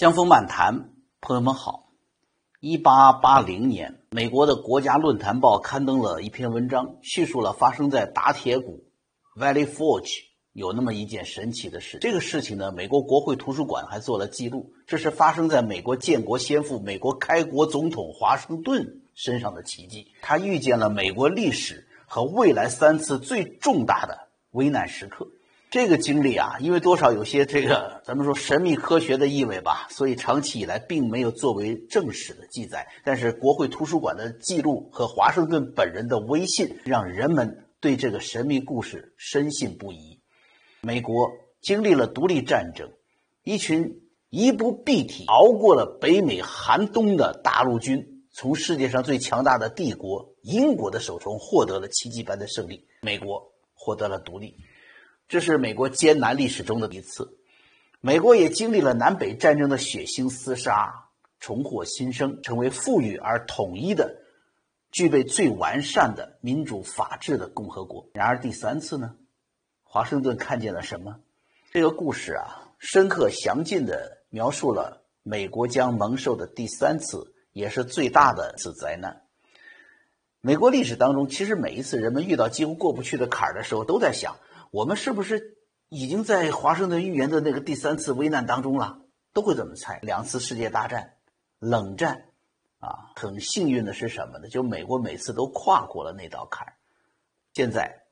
江峰漫谈，朋友们好。1880年，美国的国家论坛报刊登了一篇文章，叙述了发生在打铁谷 Valley Forge 有那么一件神奇的事。这个事情呢，美国国会图书馆还做了记录，这是发生在美国建国先父、美国开国总统华盛顿身上的奇迹。他预见了美国历史和未来3次最重大的危难时刻。这个经历啊，因为多少有些咱们说神秘科学的意味吧，所以长期以来并没有作为正史的记载。但是国会图书馆的记录和华盛顿本人的微信，让人们对这个神秘故事深信不疑。美国经历了独立战争，一群衣不蔽体熬过了北美寒冬的大陆军，从世界上最强大的帝国英国的手中获得了奇迹般的胜利，美国获得了独立。这是美国艰难历史中的一次。美国也经历了南北战争的血腥厮杀，重获新生，成为富裕而统一的、具备最完善的民主法治的共和国。然而第3次呢，华盛顿看见了什么？这个故事啊，深刻详尽地描述了美国将蒙受的第3次，也是最大的一次灾难。美国历史当中，其实每一次人们遇到几乎过不去的坎儿的时候，都在想，我们是不是已经在华盛顿预言的那个第3次危难当中了？都会这么猜。2次世界大战、冷战啊，很幸运的是什么呢？就美国每次都跨过了那道坎儿。现在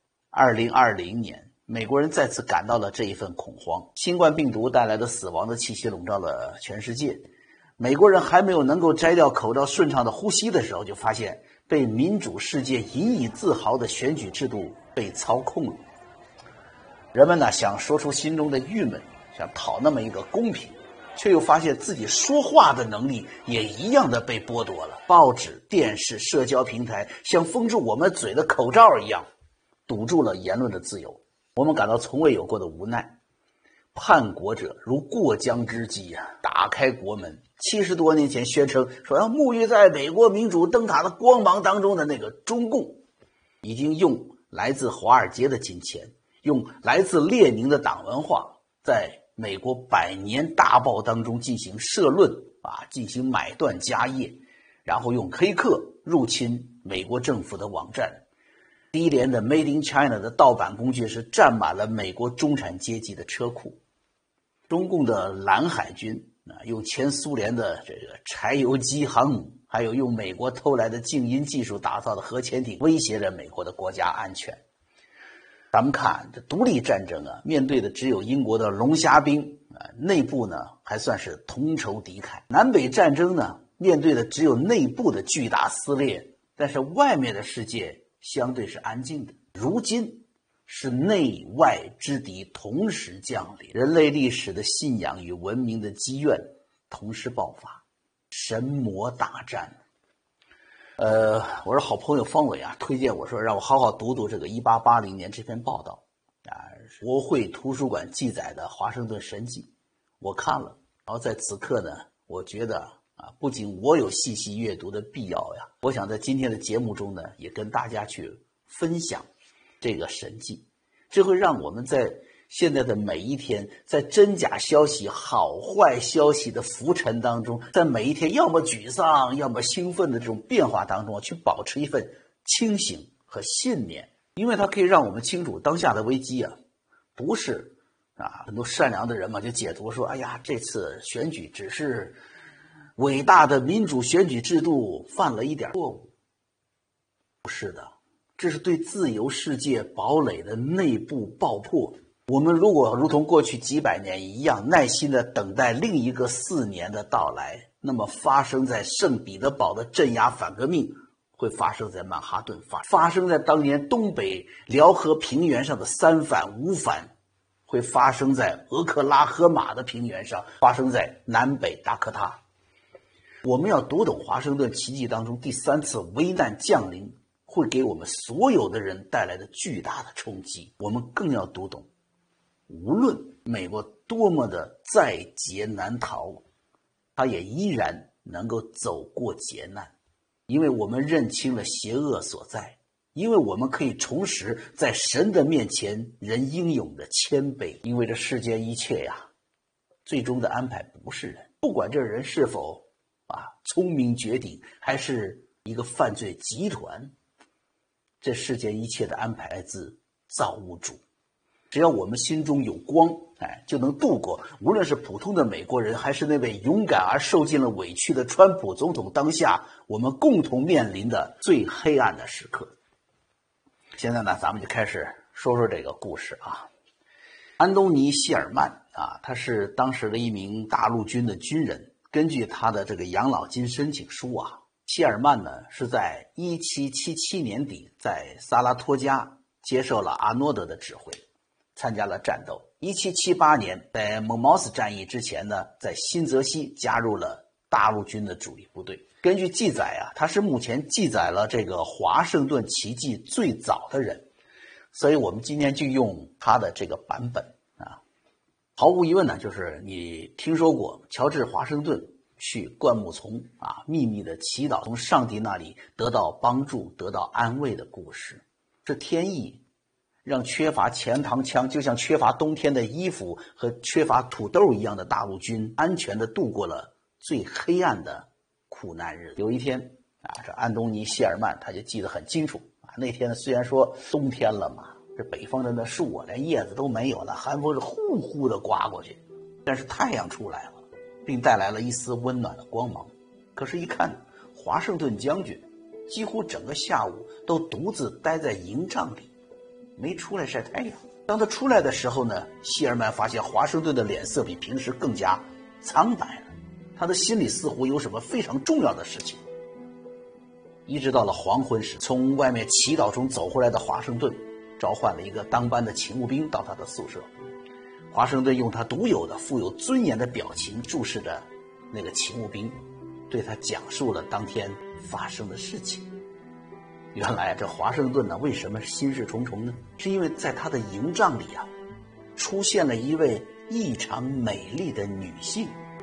2020年，美国人再次感到了这一份恐慌，新冠病毒带来的死亡的气息笼罩了全世界。美国人还没有能够摘掉口罩顺畅的呼吸的时候，就发现被民主世界引以自豪的选举制度被操控了。人们呢，想说出心中的郁闷，想讨那么一个公平，却又发现自己说话的能力也一样的被剥夺了。报纸、电视、社交平台像封住我们嘴的口罩一样，堵住了言论的自由。我们感到从未有过的无奈。叛国者如过江之鲫啊，打开国门。70多年前宣称说要沐浴在美国民主灯塔的光芒当中的那个中共，已经用来自华尔街的金钱，用来自列宁的党文化，在美国百年大报当中进行社论啊，进行买断家业，然后用黑客入侵美国政府的网站。低廉的 Made in China 的盗版工具是占满了美国中产阶级的车库。中共的蓝海军用前苏联的这个柴油机航母，还有用美国偷来的静音技术打造的核潜艇，威胁着美国的国家安全。咱们看这独立战争啊，面对的只有英国的龙虾兵啊，内部呢还算是同仇敌忾。南北战争呢，面对的只有内部的巨大撕裂，但是外面的世界相对是安静的。如今是内外之敌同时降临，人类历史的信仰与文明的积怨同时爆发，神魔大战。我是好朋友方伟啊，推荐我说让我好好读读这个1880年这篇报道啊，国会图书馆记载的华盛顿神迹，我看了，然后在此刻呢，我觉得啊，不仅我有细细阅读的必要呀，我想在今天的节目中呢，也跟大家去分享这个神迹，这会让我们在现在的每一天，在真假消息、好坏消息的浮沉当中，在每一天要么沮丧，要么兴奋的这种变化当中，去保持一份清醒和信念，因为它可以让我们清楚当下的危机啊，不是啊，很多善良的人嘛，就解读说，哎呀，这次选举只是伟大的民主选举制度犯了一点错误，不是的。这是对自由世界堡垒的内部爆破。我们如果如同过去几百年一样耐心地等待另一个4年的到来，那么发生在圣彼得堡的镇压反革命会发生在曼哈顿，发生在当年东北辽河平原上的3反5反，会发生在俄克拉荷马的平原上，发生在南北达科他。我们要读懂华盛顿奇迹当中第3次危难降临会给我们所有的人带来的巨大的冲击，我们更要读懂，无论美国多么的在劫难逃，它也依然能够走过劫难，因为我们认清了邪恶所在，因为我们可以重拾在神的面前人应有的谦卑，因为这世间一切呀，最终的安排不是人， 不管这人是否聪明绝顶，还是一个犯罪集团，这世间一切的安排来自造物主。只要我们心中有光，就能度过无论是普通的美国人，还是那位勇敢而受尽了委屈的川普总统当下我们共同面临的最黑暗的时刻。现在呢，咱们就开始说说这个故事啊。安东尼·谢尔曼他是当时的一名大陆军的军人。根据他的这个养老金申请书谢尔曼呢是在1777年底在萨拉托加接受了阿诺德的指挥，参加了战斗。1778年在蒙茅斯战役之前呢，在新泽西加入了大陆军的主力部队。根据记载他是目前记载了这个华盛顿奇迹最早的人，所以我们今天就用他的这个版本毫无疑问呢，就是你听说过乔治华盛顿去灌木丛秘密的祈祷，从上帝那里得到帮助，得到安慰的故事。是天意让缺乏前膛枪，就像缺乏冬天的衣服和缺乏土豆一样的大陆军安全地度过了最黑暗的苦难日。有一天这安东尼·谢尔曼他就记得很清楚那天虽然说冬天了嘛，这北方人的树连叶子都没有了，寒风是呼呼的刮过去，但是太阳出来了，并带来了一丝温暖的光芒。可是一看华盛顿将军几乎整个下午都独自待在营帐里，没出来晒太阳。当他出来的时候呢，谢尔曼发现华盛顿的脸色比平时更加苍白了，他的心里似乎有什么非常重要的事情。一直到了黄昏时，从外面祈祷中走回来的华盛顿召唤了一个当班的勤务兵到他的宿舍。华盛顿用他独有的富有尊严的表情注视着那个勤务兵，对他讲述了当天发生的事情。原来这华盛顿呢，为什么心事重重呢？是因为在他的营帐里出现了一位异常美丽的女性。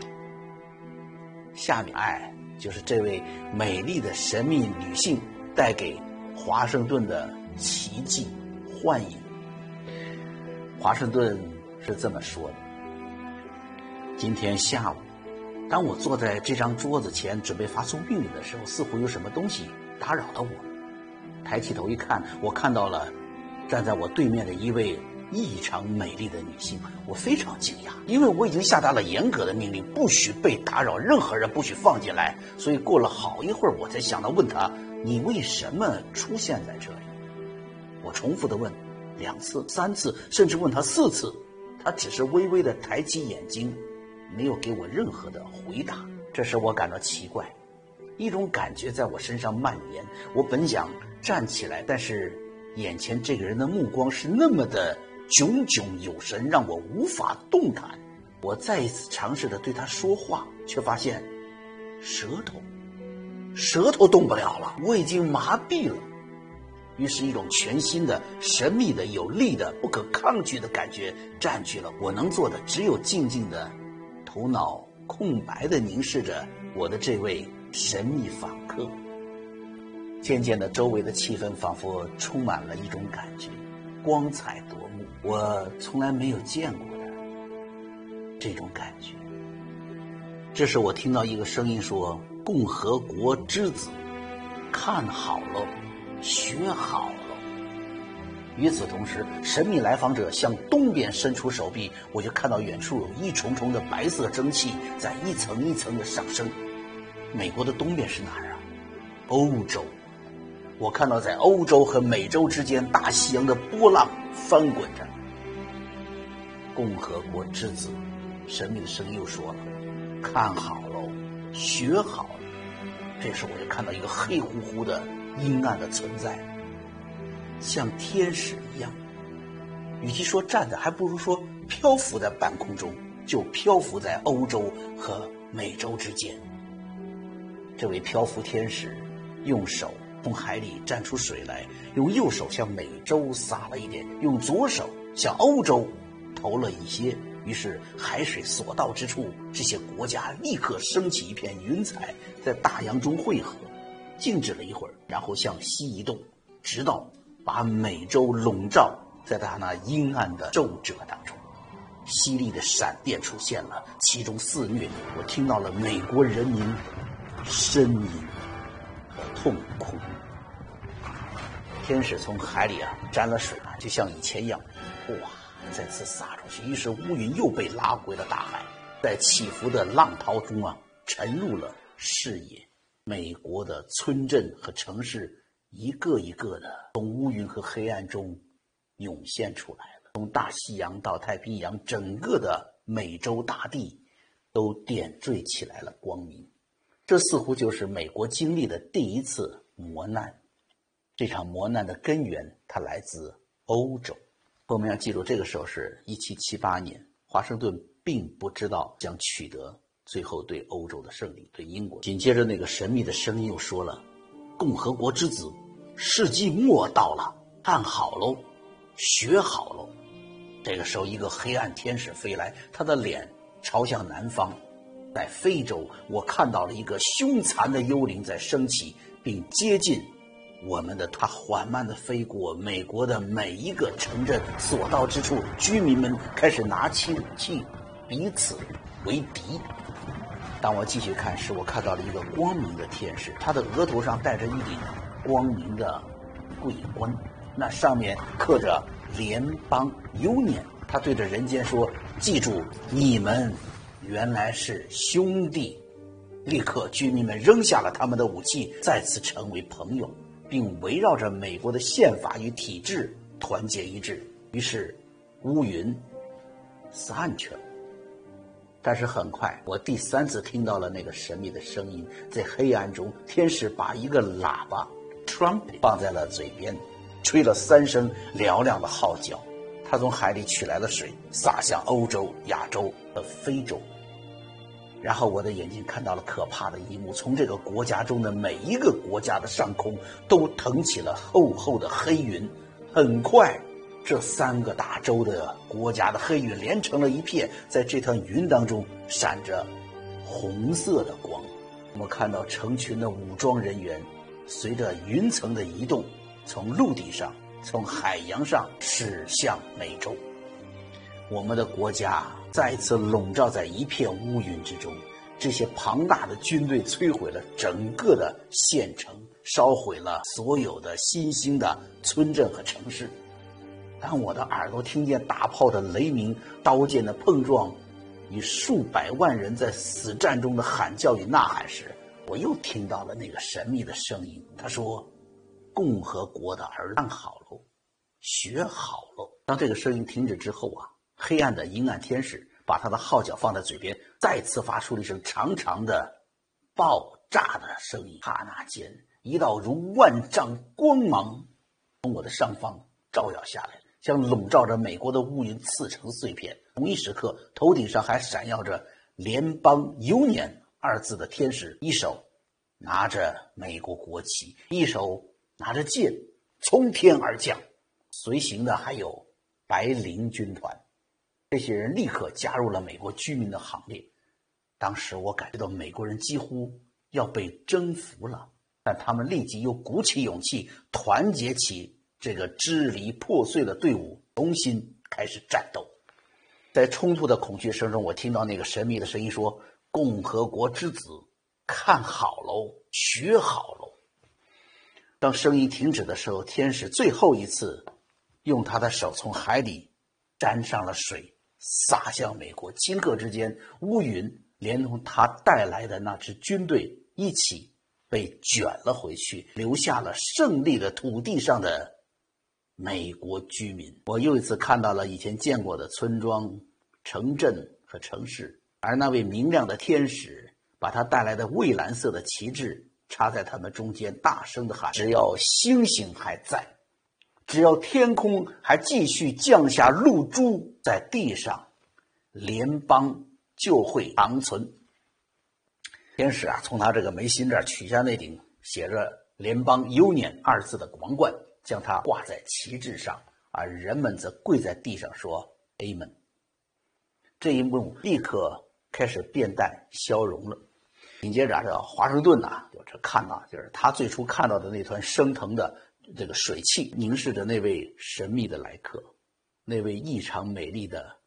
下面就是这位美丽的神秘女性带给华盛顿的奇迹幻影。华盛顿是这么说的：今天下午，当我坐在这张桌子前准备发出命令的时候，似乎有什么东西打扰了我。抬起头一看，我看到了站在我对面的一位异常美丽的女性。我非常惊讶，因为我已经下达了严格的命令，不许被打扰，任何人不许放进来。所以过了好一会儿，我才想到问她：你为什么出现在这里？我重复的问2次、3次，甚至问她4次，她只是微微的抬起眼睛，没有给我任何的回答。这时我感到奇怪，一种感觉在我身上蔓延。我本想站起来，但是眼前这个人的目光是那么的炯炯有神，让我无法动弹。我再一次尝试着对他说话，却发现舌头动不了了，我已经麻痹了。于是一种全新的、神秘的、有力的、不可抗拒的感觉占据了我能做的，只有静静的头脑空白地凝视着我的这位神秘访客。渐渐的，周围的气氛仿佛充满了一种感觉，光彩夺目，我从来没有见过的这种感觉。这时我听到一个声音说：共和国之子，看好喽，学好喽。与此同时，神秘来访者向东边伸出手臂，我就看到远处有一重重的白色蒸汽在一层一层的上升。美国的东边是哪儿啊？欧洲。我看到在欧洲和美洲之间大西洋的波浪翻滚着。共和国之子，神秘的声音又说了：看好喽，学好了。这时我就看到一个黑乎乎的阴暗的存在，像天使一样，与其说站着，还不如说漂浮在半空中，就漂浮在欧洲和美洲之间。这位漂浮天使用手从海里蘸出水来，用右手向美洲撒了一点，用左手向欧洲投了一些。于是海水所到之处，这些国家立刻升起一片云彩，在大洋中汇合，静止了一会儿，然后向西移动，直到把美洲笼罩在他那阴暗的皱褶当中。 犀利的闪电出现了，其中肆虐，我听到了美国人民呻吟和痛哭。天使从海里沾了水就像以前一样，哇，再次洒出去。于是乌云又被拉回了大海，在起伏的浪涛中沉入了视野。美国的村镇和城市一个一个的从乌云和黑暗中涌现出来了。从大西洋到太平洋，整个的美洲大地都点缀起来了光明。这似乎就是美国经历的第一次磨难。这场磨难的根源，它来自欧洲。我们要记住，这个时候是1778年，华盛顿并不知道将取得最后对欧洲的胜利，对英国。紧接着那个神秘的声音又说了：共和国之子，世纪末到了，看好喽，学好喽。这个时候一个黑暗天使飞来，他的脸朝向南方。在非洲，我看到了一个凶残的幽灵在升起并接近我们的，它缓慢地飞过美国的每一个城镇所到之处，居民们开始拿起武器彼此为敌。当我继续看时，我看到了一个光明的天使，他的额头上戴着一顶光明的桂冠，那上面刻着联邦Union。他对着人间说：记住，你们原来是兄弟。立刻居民们扔下了他们的武器，再次成为朋友，并围绕着美国的宪法与体制团结一致。于是乌云散去了。但是很快，我第三次听到了那个神秘的声音，在黑暗中，天使把一个喇叭 trumpet 放在了嘴边，吹了3声嘹亮的号角。他从海里取来了水，洒向欧洲、亚洲和非洲。然后我的眼睛看到了可怕的一幕，从这个国家中的每一个国家的上空都腾起了厚厚的黑云。很快，这3个大洲的国家的黑云连成了一片，在这团云当中闪着红色的光。我们看到成群的武装人员随着云层的移动，从陆地上、从海洋上驶向美洲。我们的国家再一次笼罩在一片乌云之中，这些庞大的军队摧毁了整个的县城，烧毁了所有的新兴的村镇和城市。当我的耳朵听见大炮的雷鸣、刀剑的碰撞与数百万人在死战中的喊叫与呐喊时，我又听到了那个神秘的声音。他说：共和国的儿看好喽，学好喽。当这个声音停止之后黑暗的阴暗天使把他的号角放在嘴边，再次发出了一声长长的爆炸的声音。刹那间，一道如万丈光芒从我的上方照耀下来，将笼罩着美国的乌云刺成碎片。同一时刻，头顶上还闪耀着联邦Union2字的天使，一手拿着美国国旗，一手拿着剑，从天而降。随行的还有白陵军团。这些人立刻加入了美国居民的行列。当时我感觉到美国人几乎要被征服了，但他们立即又鼓起勇气，团结起这个支离破碎的队伍，重新开始战斗。在冲突的恐惧声中，我听到那个神秘的声音说：共和国之子，看好喽，学好喽。当声音停止的时候，天使最后一次用他的手从海里沾上了水，洒向美国。顷刻之间，乌云连同他带来的那支军队一起被卷了回去，留下了胜利的土地上的美国居民。我又一次看到了以前见过的村庄、城镇和城市，而那位明亮的天使把他带来的蔚蓝色的旗帜插在他们中间，大声地喊：只要星星还在，只要天空还继续降下露珠，在地上联邦就会长存。天使从他这个眉心这儿取下那顶写着联邦Union 2字的王冠，将它挂在旗帜上，而人们则跪在地上说 Amen。 这一幕立刻开始变淡消融了。紧接着这华盛顿就是看到，就是他最初看到的那团升腾的这个水汽，凝视着那位神秘的来客，那位异常美丽的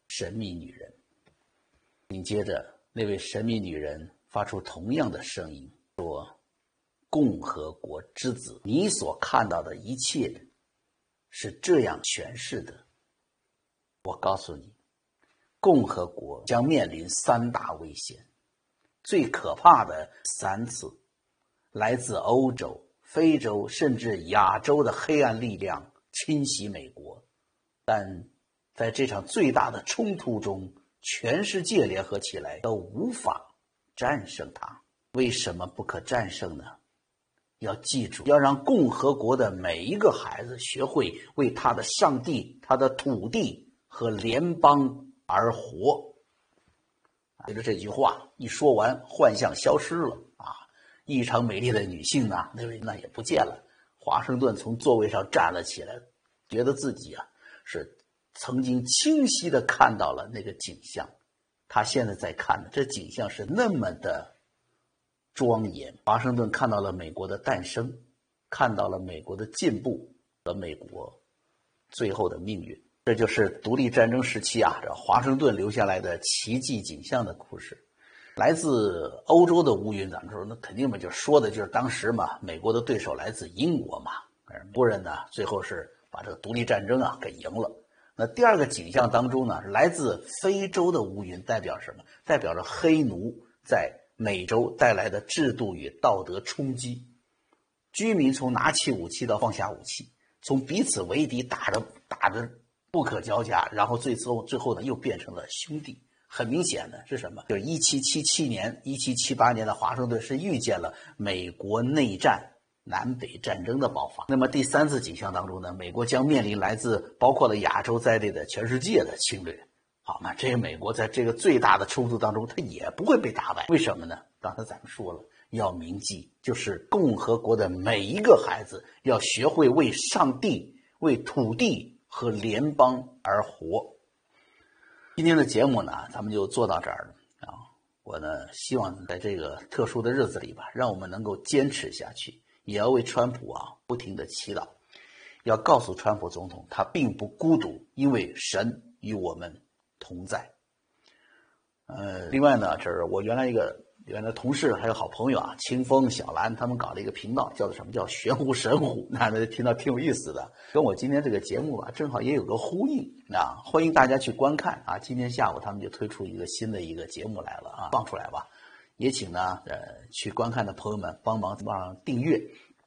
神秘女人。紧接着，那位神秘女人发出同样的声音，说：共和国之子，你所看到的一切是这样诠释的。我告诉你，共和国将面临3大危险，最可怕的3次来自欧洲、非洲甚至亚洲的黑暗力量侵袭美国，但在这场最大的冲突中，全世界联合起来都无法战胜它。为什么不可战胜呢？要记住，要让共和国的每一个孩子学会为他的上帝、他的土地和联邦而活。随着这句话一说完，幻象消失了啊！异常美丽的女性呢，那也不见了。华盛顿从座位上站了起来，觉得自己是曾经清晰地看到了那个景象。他现在在看的这景象是那么的庄严。华盛顿看到了美国的诞生，看到了美国的进步和美国最后的命运。这就是独立战争时期这华盛顿留下来的奇迹景象的故事。来自欧洲的乌云，咱们说那肯定嘛，就说的就是当时嘛，美国的对手来自英国嘛，而美国人呢最后是把这个独立战争给赢了。那第二个景象当中呢，来自非洲的乌云代表什么？代表着黑奴在美洲带来的制度与道德冲击。居民从拿起武器到放下武器，从彼此为敌打着不可交加，然后最后呢又变成了兄弟。很明显的是什么？就是1777年、1778年的华盛顿是预见了美国内战、南北战争的爆发。那么第3次景象当中呢，美国将面临来自包括了亚洲在内的全世界的侵略。好，那这个美国在这个最大的冲突当中，它也不会被打败。为什么呢？刚才咱们说了，要铭记，就是共和国的每一个孩子要学会为上帝、为土地和联邦而活。今天的节目呢，咱们就做到这儿了我呢，希望在这个特殊的日子里吧，让我们能够坚持下去，也要为川普不停的祈祷，要告诉川普总统，他并不孤独，因为神与我们同在。另外呢，这是我原来同事还有好朋友清风、小兰，他们搞了一个频道，叫做什么？叫玄乎神乎，那听到挺有意思的，跟我今天这个节目正好也有个呼应欢迎大家去观看今天下午他们就推出一个新的一个节目来了放出来吧，也请呢去观看的朋友们帮忙订阅。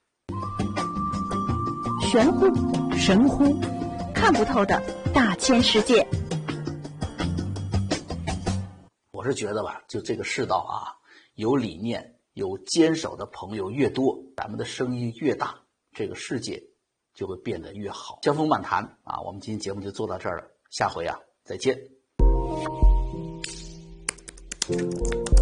玄乎神乎，看不透的大千世界。 我是觉得吧，就这个世道有理念、有坚守的朋友越多，咱们的声音越大，这个世界就会变得越好。江峰漫谈我们今天节目就做到这儿了，下回再见。